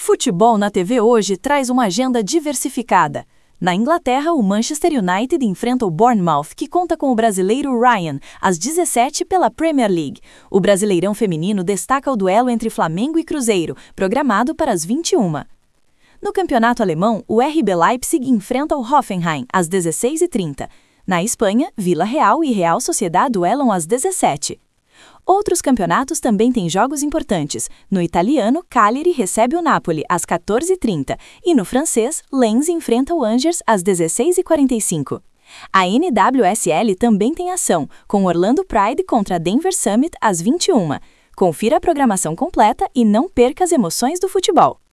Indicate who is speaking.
Speaker 1: Futebol na TV hoje traz uma agenda diversificada. Na Inglaterra, o Manchester United enfrenta o Bournemouth, que conta com o brasileiro Ryan, às 17 pela Premier League. O Brasileirão Feminino destaca o duelo entre Flamengo e Cruzeiro, programado para as 21. No campeonato alemão, o RB Leipzig enfrenta o Hoffenheim, às 16h30. Na Espanha, Vila Real e Real Sociedad duelam às 17h. Outros campeonatos também têm jogos importantes. No italiano, Cagliari recebe o Napoli, às 14h30. E no francês, Lens enfrenta o Angers, às 16h45. A NWSL também tem ação, com Orlando Pride contra Denver Summit, às 21h. Confira a programação completa e não perca as emoções do futebol.